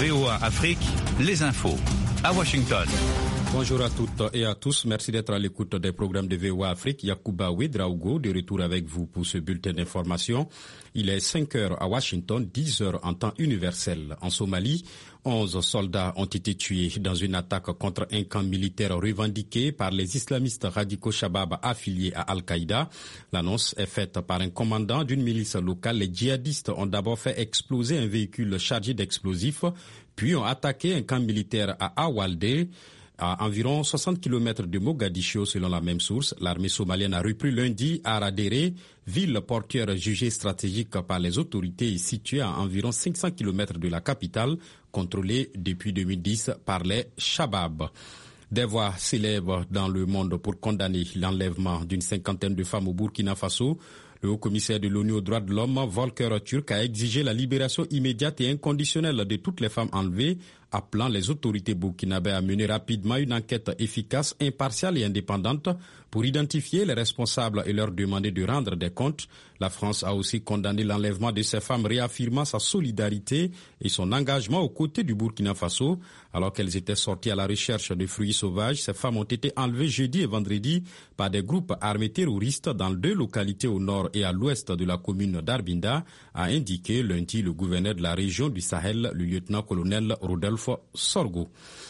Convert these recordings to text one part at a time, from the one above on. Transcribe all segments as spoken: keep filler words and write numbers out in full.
V O A Afrique, les infos à Washington. Bonjour à toutes et à tous. Merci d'être à l'écoute des programmes de V O A Afrique. Yacouba Ouedraogo de retour avec vous pour ce bulletin d'information. Il est cinq heures à Washington, dix heures en temps universel. En Somalie, onze soldats ont été tués dans une attaque contre un camp militaire revendiqué par les islamistes radicaux Shabab affiliés à Al-Qaïda. L'annonce est faite par un commandant d'une milice locale. Les djihadistes ont d'abord fait exploser un véhicule chargé d'explosifs, puis ont attaqué un camp militaire à Awalde, à environ soixante kilomètres de Mogadiscio, selon la même source. L'armée somalienne a repris lundi à Aradere, ville portuaire jugée stratégique par les autorités et située à environ cinq cents kilomètres de la capitale, contrôlée depuis deux mille dix par les Shabab. Des voix s'élèvent dans le monde pour condamner l'enlèvement d'une cinquantaine de femmes au Burkina Faso. Le haut-commissaire de l'ONU aux droits de l'homme, Volker Turk, a exigé la libération immédiate et inconditionnelle de toutes les femmes enlevées, appelant les autorités burkinabées à mener rapidement une enquête efficace, impartiale et indépendante pour identifier les responsables et leur demander de rendre des comptes. La France a aussi condamné l'enlèvement de ces femmes, réaffirmant sa solidarité et son engagement aux côtés du Burkina Faso. Alors qu'elles étaient sorties à la recherche de fruits sauvages, ces femmes ont été enlevées jeudi et vendredi par des groupes armés terroristes dans deux localités au nord et à l'ouest de la commune d'Arbinda, a indiqué lundi le gouverneur de la région du Sahel, le lieutenant-colonel Rodolphe Sorgo.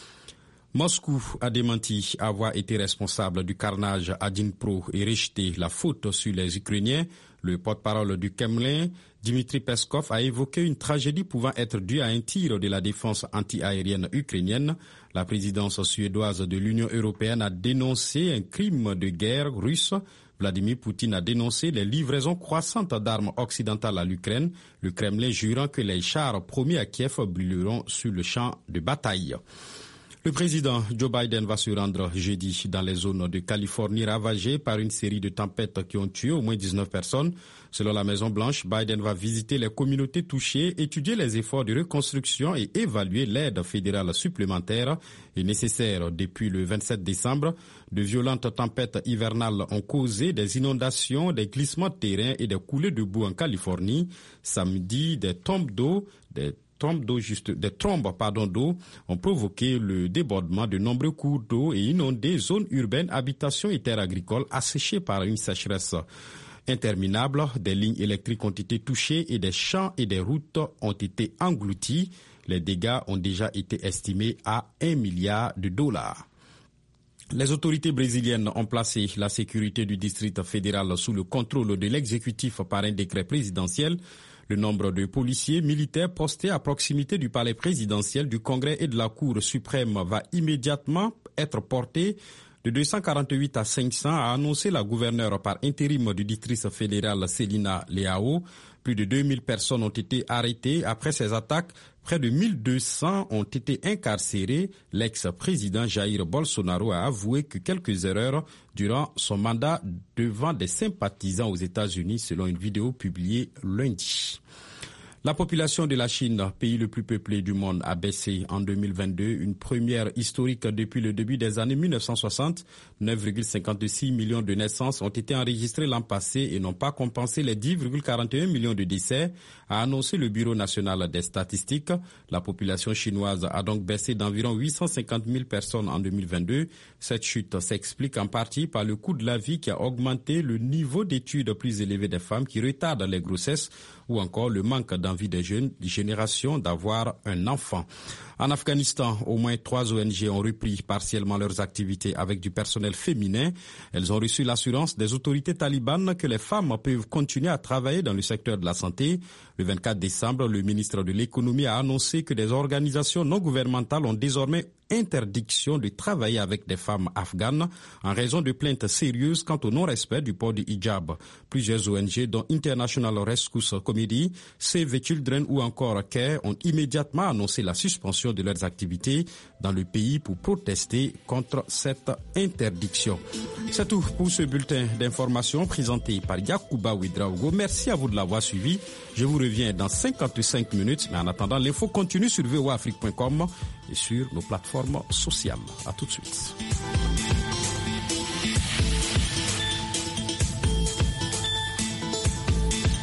Moscou a démenti avoir été responsable du carnage à Dnipro et rejeté la faute sur les Ukrainiens. Le porte-parole du Kremlin, Dmitry Peskov, a évoqué une tragédie pouvant être due à un tir de la défense anti-aérienne ukrainienne. La présidence suédoise de l'Union européenne a dénoncé un crime de guerre russe. Vladimir Poutine a dénoncé les livraisons croissantes d'armes occidentales à l'Ukraine, le Kremlin jurant que les chars promis à Kiev brûleront sur le champ de bataille. Le président Joe Biden va se rendre jeudi dans les zones de Californie ravagées par une série de tempêtes qui ont tué au moins dix-neuf personnes. Selon la Maison-Blanche, Biden va visiter les communautés touchées, étudier les efforts de reconstruction et évaluer l'aide fédérale supplémentaire et nécessaire. Depuis le vingt-sept décembre, de violentes tempêtes hivernales ont causé des inondations, des glissements de terrain et des coulées de boue en Californie. Samedi, des tombes d'eau, des Trombes d'eau juste, des trombes pardon, d'eau ont provoqué le débordement de nombreux cours d'eau et inondé zones urbaines, habitations et terres agricoles asséchées par une sécheresse interminable. Des lignes électriques ont été touchées et des champs et des routes ont été engloutis. Les dégâts ont déjà été estimés à un milliard de dollars. Les autorités brésiliennes ont placé la sécurité du district fédéral sous le contrôle de l'exécutif par un décret présidentiel. Le nombre de policiers militaires postés à proximité du palais présidentiel, du Congrès et de la Cour suprême va immédiatement être porté de deux cent quarante-huit à cinq cents, a annoncé la gouverneure par intérim du district fédéral Celina Leao. Plus de deux mille personnes ont été arrêtées après ces attaques. Près de mille deux cents ont été incarcérés. L'ex-président Jair Bolsonaro a avoué que quelques erreurs durant son mandat devant des sympathisants aux États-Unis, selon une vidéo publiée lundi. La population de la Chine, pays le plus peuplé du monde, a baissé en deux mille vingt-deux, une première historique depuis le début des années mille neuf cent soixante. neuf virgule cinquante-six millions de naissances ont été enregistrées l'an passé et n'ont pas compensé les dix virgule quarante et un millions de décès, a annoncé le Bureau national des statistiques. La population chinoise a donc baissé d'environ huit cent cinquante mille personnes en deux mille vingt-deux. Cette chute s'explique en partie par le coût de la vie qui a augmenté, le niveau d'études plus élevé des femmes qui retardent les grossesses ou encore le manque d'envie des jeunes générations d'avoir un enfant. En Afghanistan, au moins trois O N G ont repris partiellement leurs activités avec du personnel féminin. Elles ont reçu l'assurance des autorités talibanes que les femmes peuvent continuer à travailler dans le secteur de la santé. Le vingt-quatre décembre, le ministre de l'économie a annoncé que des organisations non gouvernementales ont désormais interdiction de travailler avec des femmes afghanes en raison de plaintes sérieuses quant au non-respect du port du hijab. Plusieurs O N G, dont International Rescue Committee, Save the Children ou encore CARE, ont immédiatement annoncé la suspension de leurs activités dans le pays pour protester contre cette interdiction. C'est tout pour ce bulletin d'information présenté par Yacouba Ouedraogo. Merci à vous de l'avoir suivi. Je vous reviens dans cinquante-cinq minutes, mais en attendant, l'info continue sur v o a afrique point com et sur nos plateformes sociales. À tout de suite.